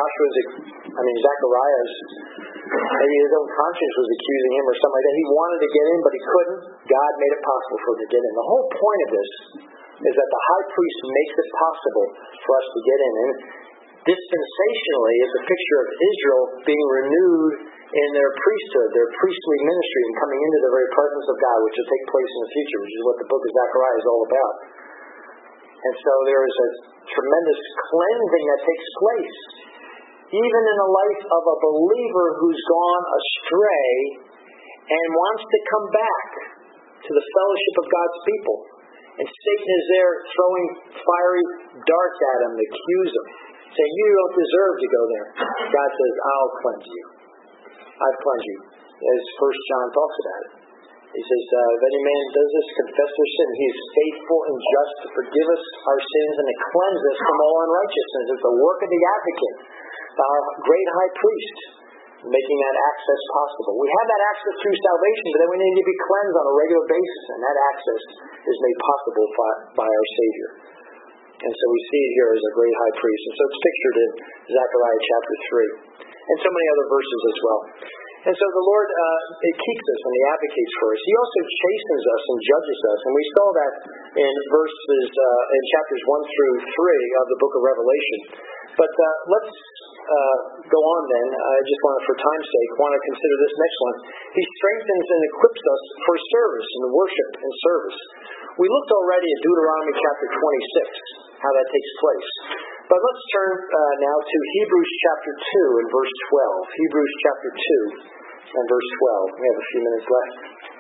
S1: Zechariah's, maybe his own conscience was accusing him or something like that. He wanted to get in, but he couldn't. God made it possible for him to get in. The whole point of this is that the high priest makes it possible for us to get in. And dispensationally, it's a picture of Israel being renewed in their priesthood, their priestly ministry, and coming into the very presence of God, which will take place in the future, which is what the book of Zechariah is all about. And so there is a tremendous cleansing that takes place, even in the life of a believer who's gone astray and wants to come back to the fellowship of God's people. And Satan is there throwing fiery darts at him to accuse him, saying, you don't deserve to go there. God says, I'll cleanse you. I've cleansed you. As 1 John talks about it. He says, if any man does this, confess their sin. He is faithful and just to forgive us our sins and to cleanse us from all unrighteousness. It's the work of the advocate, our great high priest, making that access possible. We have that access through salvation, but then we need to be cleansed on a regular basis, and that access is made possible by our Savior. And so we see it here as a great high priest. And so it's pictured in Zechariah chapter 3. And so many other verses as well. And so the Lord, it keeps us and He advocates for us. He also chastens us and judges us. And we saw that in in chapters 1 through 3 of the book of Revelation. But let's go on then. I just for time's sake, want to consider this next one. He strengthens and equips us for service and worship and service. We looked already at Deuteronomy chapter 26, how that takes place. But let's turn now to Hebrews chapter 2 and verse 12. Hebrews chapter 2 and verse 12. We have a few minutes left.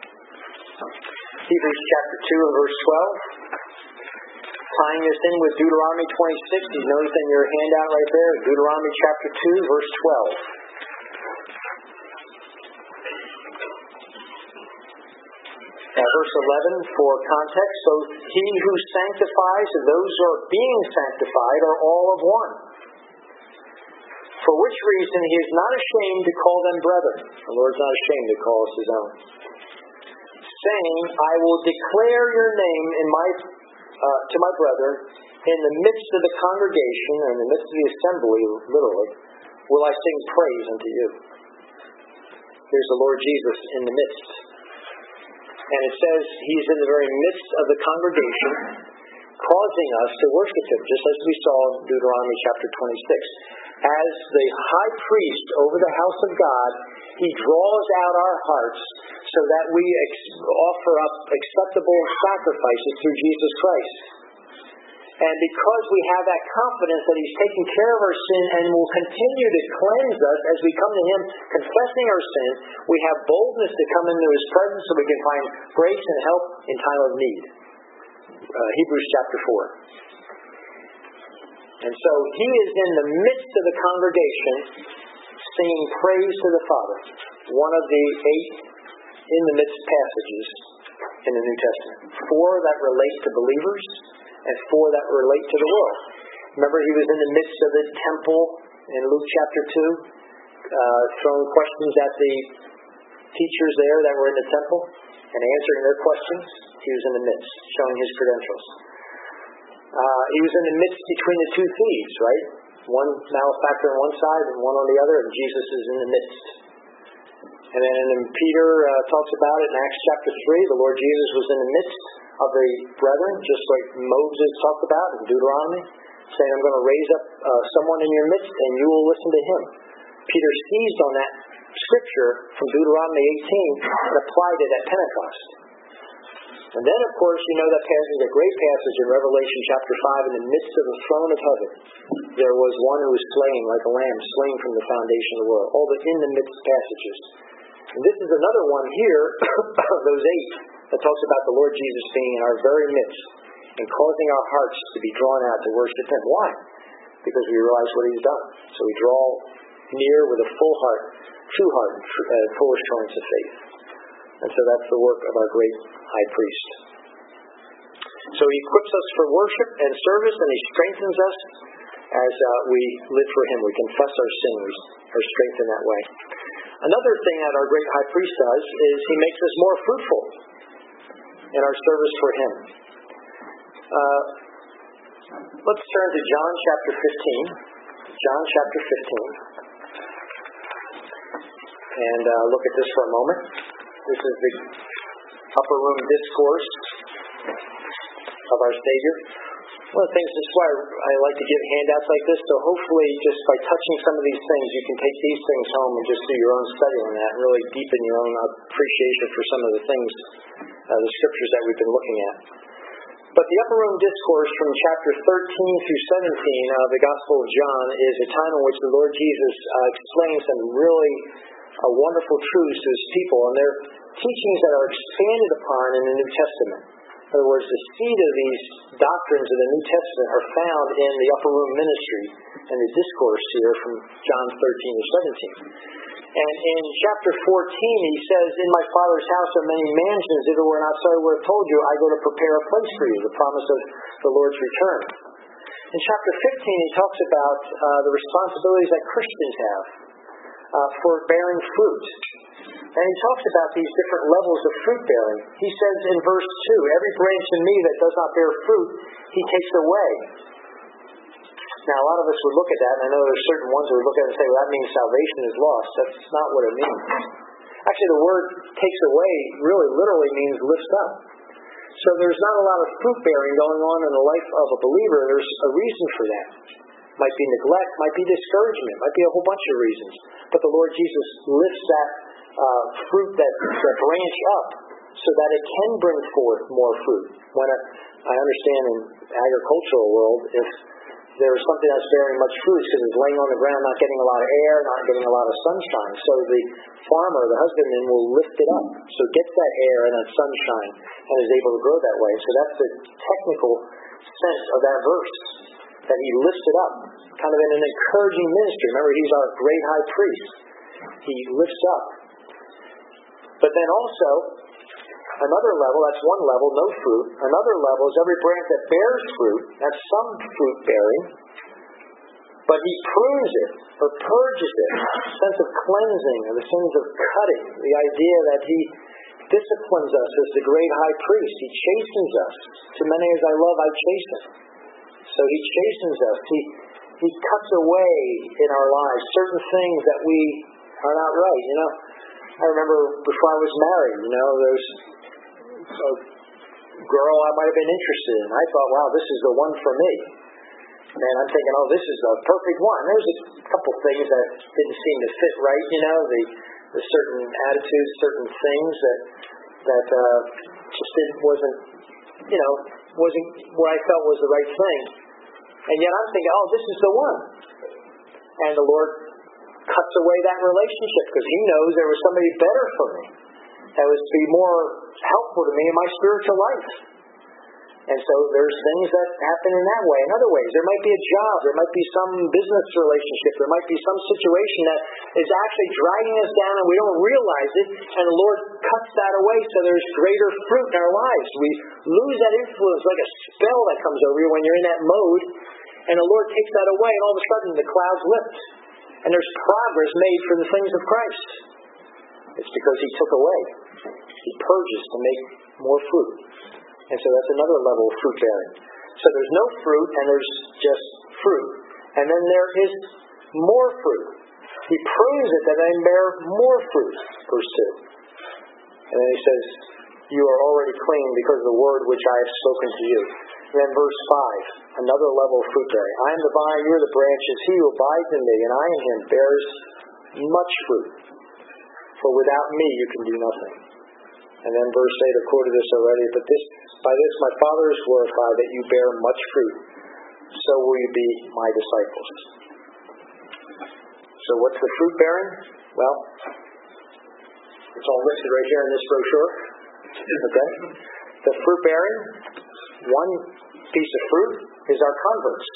S1: Hebrews chapter 2 and verse 12. Tying this in with Deuteronomy 26. You notice in your handout right there, Deuteronomy chapter 2, verse 12. Verse 11, for context, so he who sanctifies and those who are being sanctified are all of one. For which reason he is not ashamed to call them brethren. The Lord's not ashamed to call us his own. Saying, I will declare your name to my brethren in the midst of the congregation, or in the midst of the assembly, literally, will I sing praise unto you. Here's the Lord Jesus in the midst. And it says he's in the very midst of the congregation, causing us to worship him, just as we saw in Deuteronomy chapter 26. As the high priest over the house of God, he draws out our hearts so that we offer up acceptable sacrifices through Jesus Christ. And because we have that confidence that he's taking care of our sin and will continue to cleanse us as we come to him confessing our sin, we have boldness to come into his presence so we can find grace and help in time of need. Hebrews chapter 4. And so he is in the midst of the congregation singing praise to the Father. One of the 8 in the midst passages in the New Testament. 4 that relate to believers and 4 that relate to the world. Remember, he was in the midst of the temple in Luke chapter 2, throwing questions at the teachers there that were in the temple and answering their questions. He was in the midst, showing his credentials. He was in the midst between the 2 thieves, right? One malefactor on one side and one on the other, and Jesus is in the midst. And then Peter talks about it in Acts chapter 3. The Lord Jesus was in the midst of the brethren, just like Moses talked about in Deuteronomy, saying, I'm going to raise up someone in your midst and you will listen to him. Peter seized on that scripture from Deuteronomy 18 and applied it at Pentecost. And then, of course, you know that passage, a great passage in Revelation chapter 5, in the midst of the throne of heaven, there was one who was slain like a lamb, slain from the foundation of the world. All the in the midst passages. And this is another one here, of those 8, that talks about the Lord Jesus being in our very midst and causing our hearts to be drawn out to worship him. Why? Because we realize what he's done. So we draw near with a full heart, true heart, full assurance of faith. And so that's the work of our great high priest. So He equips us for worship and service, and He strengthens us as we live for Him. We confess our sin, we are strengthened that way. Another thing that our great high priest does is He makes us more fruitful in our service for Him. Let's turn to John chapter 15. John chapter 15. And look at this for a moment. This is the upper room discourse of our Savior. One of the things, this is why I like to give handouts like this, so hopefully just by touching some of these things, you can take these things home and just do your own study on that and really deepen your own appreciation for some of the things, the scriptures that we've been looking at. But the upper room discourse from chapter 13 through 17 of the Gospel of John is a time in which the Lord Jesus explains some really wonderful truths to His people, and they're teachings that are expanded upon in the New Testament. In other words, the seed of these doctrines of the New Testament are found in the upper room ministry and the discourse here from John 13 to 17. And in chapter 14, he says, "In my Father's house are many mansions. If it were not so, I would have told you, I go to prepare a place for you," the promise of the Lord's return. In chapter 15, he talks about the responsibilities that Christians have for bearing fruit. And he talks about these different levels of fruit bearing. He says in verse 2, "Every branch in me that does not bear fruit, He takes away." Now, a lot of us would look at that, and I know there's certain ones who would look at it and say, well, that means salvation is lost. That's not what it means. Actually, the word takes away really literally means lifts up. So there's not a lot of fruit bearing going on in the life of a believer. There's a reason for that. Might be neglect, might be discouragement, might be a whole bunch of reasons. But the Lord Jesus lifts that fruit, that branch up, so that it can bring forth more fruit. I understand in the agricultural world, if there is something that's bearing much fruit, because it's laying on the ground, not getting a lot of air, not getting a lot of sunshine. So the farmer, the husbandman, will lift it up. So it gets that air and that sunshine and is able to grow that way. So that's the technical sense of that verse, that He lifts it up, kind of in an encouraging ministry. Remember, He's our great high priest. He lifts up. But then also, another level, that's one level, no fruit. Another level is every branch that bears fruit, that's some fruit bearing, but He prunes it or purges it, a sense of cleansing or the sense of cutting, the idea that He disciplines us as the great high priest. He chastens us. "To many as I love, I chasten." So He chastens us. He cuts away in our lives certain things that we are not right. I remember before I was married, there's a girl I might have been interested in. I thought, wow, this is the one for me. And I'm thinking, oh, this is the perfect one. There's a couple things that didn't seem to fit right, the certain attitudes, certain things that just wasn't what I felt was the right thing. And yet I'm thinking, oh, this is the one. And the Lord cuts away that relationship because He knows there was somebody better for me that was to be more helpful to me in my spiritual life. And so there's things that happen in that way. In other ways, there might be a job, there might be some business relationship, there might be some situation that is actually dragging us down and we don't realize it, and the Lord cuts that away so there's greater fruit in our lives. We lose that influence like a spell that comes over you when you're in that mode, and the Lord takes that away, and all of a sudden the clouds lift, and there's progress made for the things of Christ. It's because He took away. He purges to make more fruit. And so that's another level of fruit bearing. So there's no fruit and there's just fruit. And then there is more fruit. He prunes it that they bear more fruit. Verse 2. And then he says, "You are already clean because of the word which I have spoken to you." And then verse 5, another level of fruit bearing. "I am the vine, you are the branches. He who abides in me and I in him bears much fruit. For without me you can do nothing." And then verse 8, I've quoted this already, "But by this my Father is glorified, that you bear much fruit. So will you be my disciples." So what's the fruit bearing? Well, it's all listed right here in this brochure. Okay? The fruit bearing, one piece of fruit is our converts.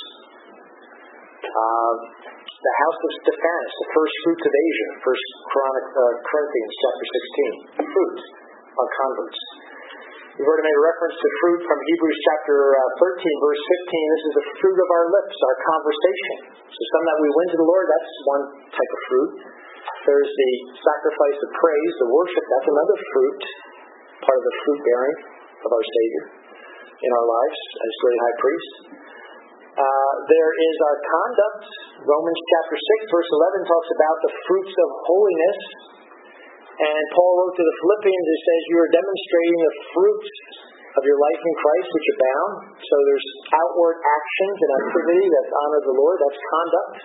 S1: The house of Stephanus, the first fruits of Asia, 1 Corinthians chapter 16. Fruit. Our converts. We've already made a reference to fruit from Hebrews chapter 13, verse 15. This is the fruit of our lips, our conversation. So some that we win to the Lord, that's one type of fruit. There's the sacrifice of praise, the worship, that's another fruit, part of the fruit bearing of our Savior in our lives as great high priest. There is our conduct. Romans chapter 6, verse 11 talks about the fruits of holiness. And Paul wrote to the Philippians, it says, you are demonstrating the fruits of your life in Christ, which abound. So there's outward actions and activity that honor the Lord. That's conduct.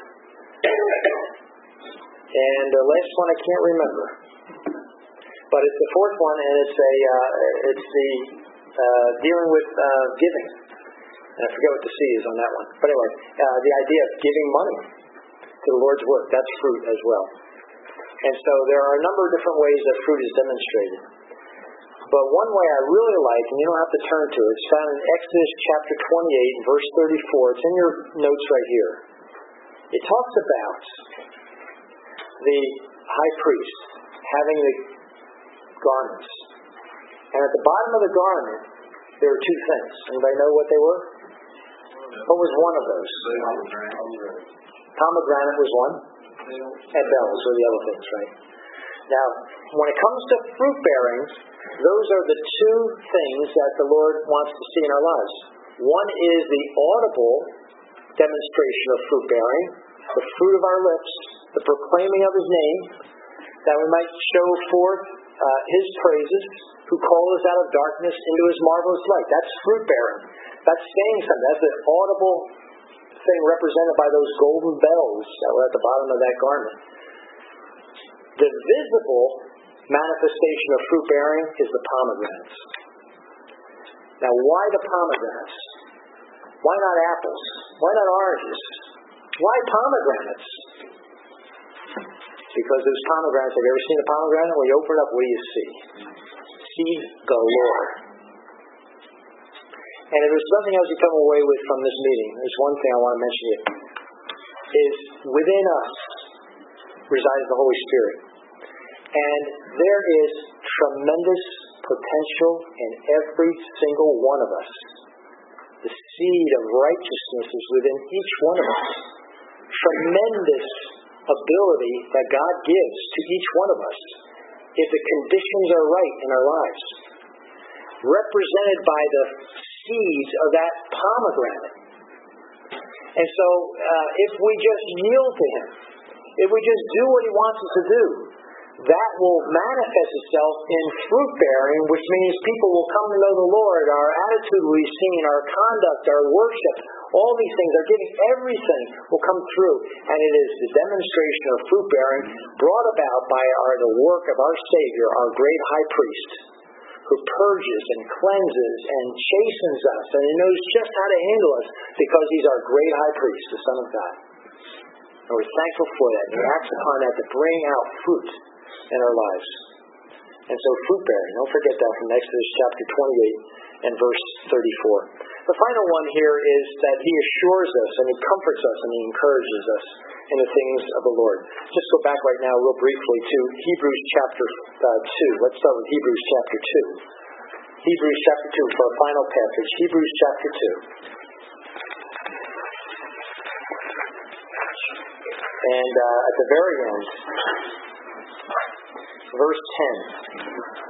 S1: And the last one I can't remember. But it's the fourth one, and it's the dealing with giving. And I forget what the C is on that one. But anyway, the idea of giving money to the Lord's work, that's fruit as well. And so there are a number of different ways that fruit is demonstrated. But one way I really like, and you don't have to turn to it, it's found in Exodus chapter 28, verse 34. It's in your notes right here. It talks about the high priest having the garments. And at the bottom of the garment, there were two things. Anybody know what they were? What was one of those? Pomegranate was one. And bells were the other things, right? Now, when it comes to fruit bearing, those are the two things that the Lord wants to see in our lives. One is the audible demonstration of fruit bearing, the fruit of our lips, the proclaiming of His name, that we might show forth His praises, who called us out of darkness into His marvelous light. That's fruit bearing. That's saying something. That's the audible thing represented by those golden bells that were at the bottom of that garment. The visible manifestation of fruit bearing is the pomegranates. Now, why the pomegranates? Why not apples? Why not oranges? Why pomegranates? Because those pomegranates, have you ever seen a pomegranate? When you open it up, what do you see? Seed galore. And if there's something else you come away with from this meeting, there's one thing I want to mention to you, is within us resides the Holy Spirit. And there is tremendous potential in every single one of us. The seed of righteousness is within each one of us. Tremendous ability that God gives to each one of us if the conditions are right in our lives. Represented by the seeds of that pomegranate. And so, if we just yield to Him, if we just do what He wants us to do, that will manifest itself in fruit bearing, which means people will come to know the Lord. Our attitude will be seen, our conduct, our worship, all these things, our giving, everything will come through. And it is the demonstration of fruit bearing brought about by the work of our Savior, our great high priest, who purges and cleanses and chastens us, and He knows just how to handle us because He's our great high priest, the Son of God. And we're thankful for that. And He acts upon that to bring out fruit in our lives. And so fruit bearing, don't forget that from Exodus chapter 28 and verse 34. The final one here is that He assures us and He comforts us and He encourages us in the things of the Lord. Just go back right now real briefly to Hebrews chapter 2. Let's start with Hebrews chapter 2. Hebrews chapter 2 for our final passage. Hebrews chapter 2. And at the very end, verse 10.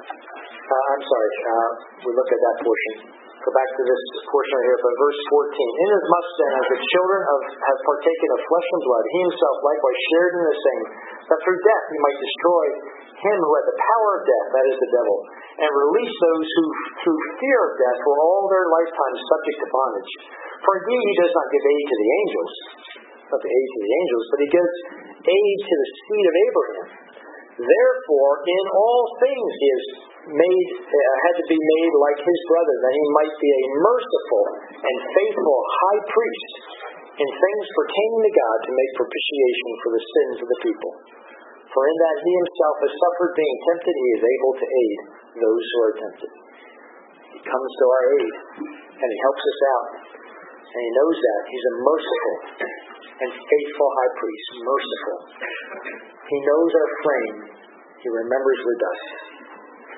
S1: We looked at that portion. Go back to this portion right here, but verse 14. Inasmuch then as the children have partaken of flesh and blood, He Himself likewise shared in the same, that through death He might destroy him who had the power of death, that is the devil, and release those who through fear of death were all their lifetime subject to bondage. For indeed He does not give aid to the angels, but He gives aid to the seed of Abraham. Therefore, in all things He is had to be made like His brother, that He might be a merciful and faithful high priest in things pertaining to God, to make propitiation for the sins of the people. For in that He Himself has suffered being tempted, He is able to aid those who are tempted. He comes to our aid, and He helps us out. And He knows that. He's a merciful and faithful high priest. Merciful. He knows our frame. He remembers the dust.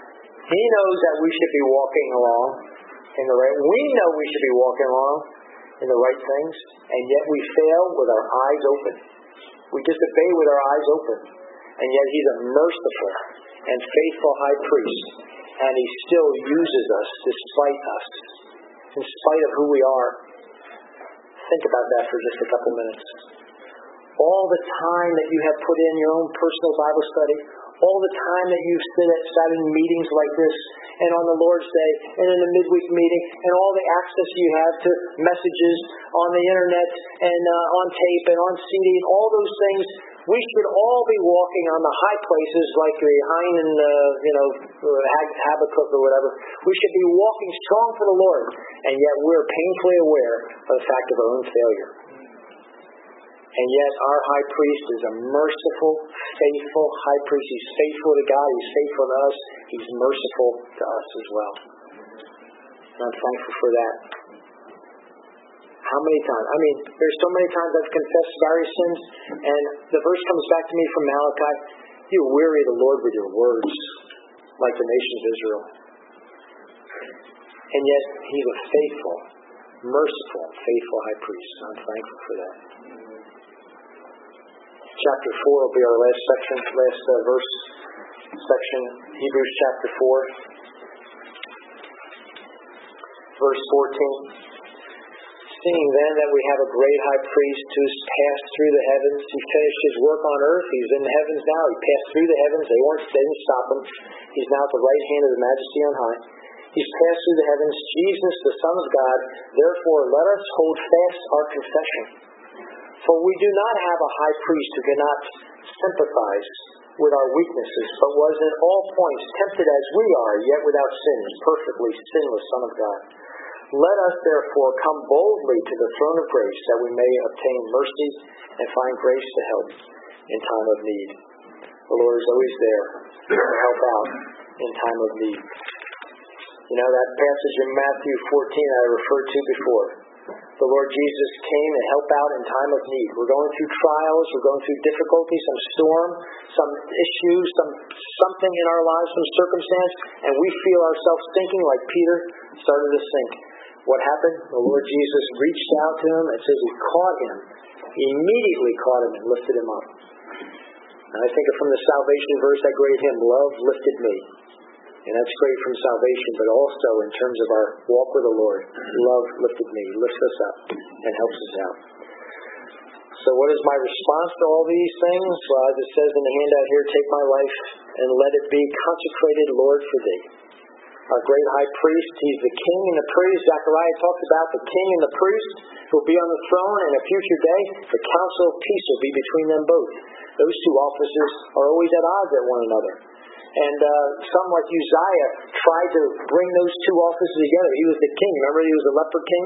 S1: He knows that we should be walking along in the right. We know we should be walking along in the right things, and yet we fail with our eyes open. We disobey with our eyes open, and yet He's a merciful and faithful high priest, and He still uses us despite us, in spite of who we are. Think about that for just a couple minutes. All the time that you have put in your own personal Bible study, all the time that you've sat in meetings like this, and on the Lord's Day, and in a midweek meeting, and all the access you have to messages on the internet, and on tape, and on CD, and all those things, we should all be walking on the high places like the Hein and Habakkuk or whatever. We should be walking strong for the Lord, and yet we're painfully aware of the fact of our own failure. And yet our high priest is a merciful, faithful high priest. He's faithful to God. He's faithful to us. He's merciful to us as well. And I'm thankful for that. How many times? I mean, there's so many times I've confessed various sins, and the verse comes back to me from Malachi, you weary the Lord with your words, like the nation of Israel. And yet, He's a faithful, merciful, faithful high priest. I'm thankful for that. Chapter 4 will be our last section, verse section, Hebrews chapter 4. Verse 14. Seeing then that we have a great high priest who's passed through the heavens, he finished his work on earth, he's in the heavens now, he passed through the heavens, they didn't stop him, he's now at the right hand of the Majesty on high. He's passed through the heavens, Jesus, the Son of God, therefore let us hold fast our confession. For we do not have a high priest who cannot sympathize with our weaknesses, but was in all points tempted as we are, yet without sin, perfectly sinless Son of God. Let us therefore come boldly to the throne of grace, that we may obtain mercy and find grace to help in time of need. The Lord is always there to help out in time of need. You know that passage in Matthew 14 I referred to before. The Lord Jesus came to help out in time of need. We're going through trials, we're going through difficulty, some storm, some issue, something in our lives, some circumstance, and we feel ourselves sinking like Peter started to sink. What happened? The Lord Jesus reached out to him and says He caught him. He immediately caught him and lifted him up. And I think of from the salvation verse, that great hymn, Love Lifted Me. And that's great from salvation, but also in terms of our walk with the Lord. Love lifted me, lifts us up, and helps us out. So what is my response to all these things? Well, as it says in the handout here, take my life and let it be consecrated, Lord, for Thee. Our great high priest, He's the king and the priest. Zechariah talks about the king and the priest who will be on the throne in a future day. The council of peace will be between them both. Those two offices are always at odds at one another. And some like Uzziah tried to bring those two offices together. He was the king. Remember, he was a leper king.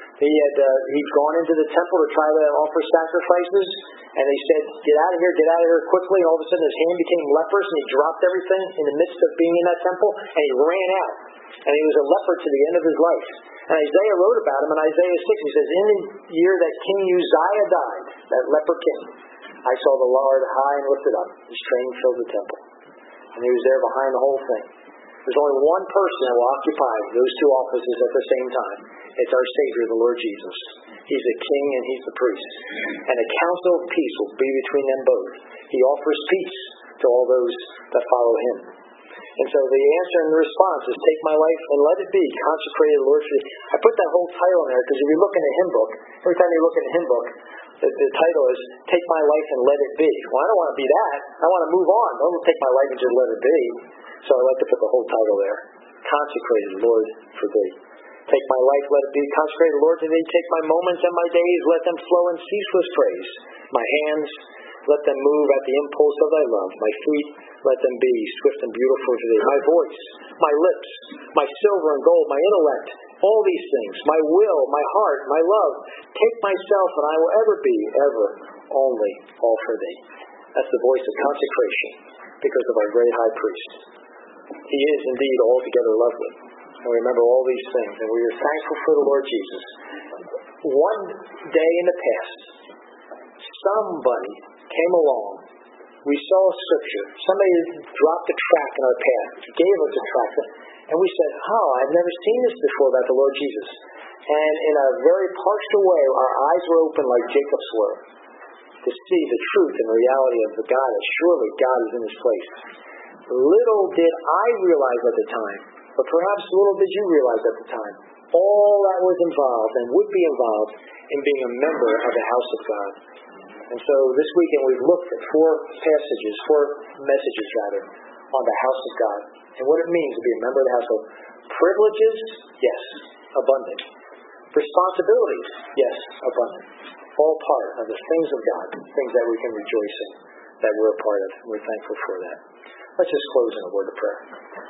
S1: He'd gone into the temple to try to offer sacrifices, and they said, get out of here quickly. And all of a sudden his hand became leprous, and he dropped everything in the midst of being in that temple, and he ran out. And he was a leper to the end of his life. And Isaiah wrote about him in Isaiah 6. He says, in the year that King Uzziah died, that leper king, I saw the Lord high and lifted up. His train filled the temple. And he was there behind the whole thing. There's only one person that will occupy those two offices at the same time. It's our Savior, the Lord Jesus. He's the King and He's the priest. And a council of peace will be between them both. He offers peace to all those that follow Him. And so the answer and the response is, take my life and let it be consecrated, Lord. I put that whole title in there because if you look in a hymn book, every time you look in a hymn book, the title is, Take My Life and Let It Be. Well, I don't want to be that. I want to move on. Don't take my life and just let it be. So I like to put the whole title there. Consecrated, Lord, for Thee. Take my life, let it be consecrated, Lord, to Thee. Take my moments and my days, let them flow in ceaseless praise. My hands, let them move at the impulse of Thy love. My feet, let them be swift and beautiful to Thee. My voice, my lips, my silver and gold, my intellect, all these things, my will, my heart, my love, take myself, and I will ever be, ever, only, all for Thee. That's the voice of consecration because of our great high priest. He is indeed altogether lovely. And we remember all these things, and we are thankful for the Lord Jesus. One day in the past, somebody came along We saw Scripture. Somebody dropped a tract in our path, gave us a tract, and we said, I've never seen this before about the Lord Jesus. And in a very partial way, our eyes were open like Jacob's were to see the truth and reality of the God, that surely God is in His place. Little did I realize at the time, but perhaps little did you realize at the time, all that was involved and would be involved in being a member of the house of God. And so this weekend we've looked at four messages on the house of God and what it means to be a member of the household. Privileges, yes, abundant. Responsibilities, yes, abundant. All part of the things of God, things that we can rejoice in, that we're a part of. We're thankful for that. Let's just close in a word of prayer.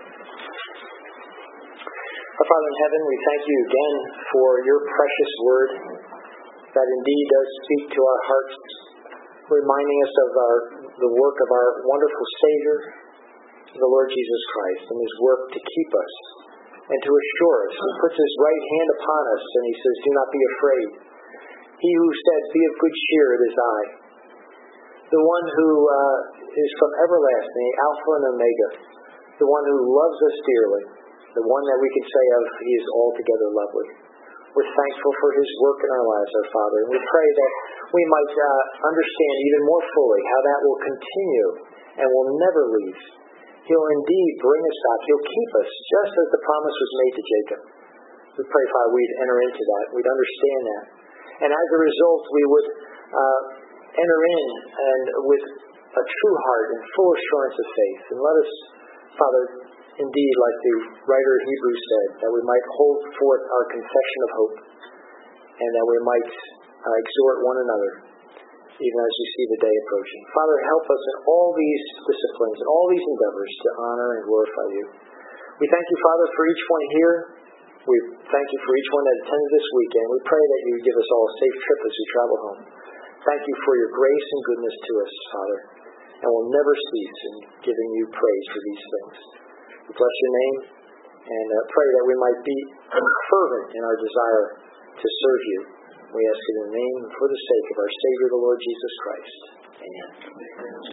S1: Our Father in heaven, we thank you again for your precious word that indeed does speak to our hearts, reminding us of the work of our wonderful Savior, the Lord Jesus Christ, and His work to keep us and to assure us. He puts His right hand upon us and He says, do not be afraid. He who said, be of good cheer, it is I. The one who is from everlasting, Alpha and Omega, the one who loves us dearly, the one that we can say of, He is altogether lovely. We're thankful for His work in our lives, our Father, and we pray that we might understand even more fully how that will continue and will never leave. He'll indeed bring us back. He'll keep us, just as the promise was made to Jacob. We pray, Father, we'd enter into that. We'd understand that. And as a result, we would enter in and with a true heart and full assurance of faith. And let us, Father, indeed, like the writer of Hebrews said, that we might hold forth our confession of hope and that we might exhort one another, even as we see the day approaching. Father, help us in all these disciplines and all these endeavors to honor and glorify you. We thank you, Father, for each one here. We thank you for each one that attended this weekend. We pray that you give us all a safe trip as we travel home. Thank you for your grace and goodness to us, Father, and we'll never cease in giving you praise for these things. We bless your name and pray that we might be fervent in our desire to serve you. We ask it in the name and for the sake of our Savior, the Lord Jesus Christ. Amen.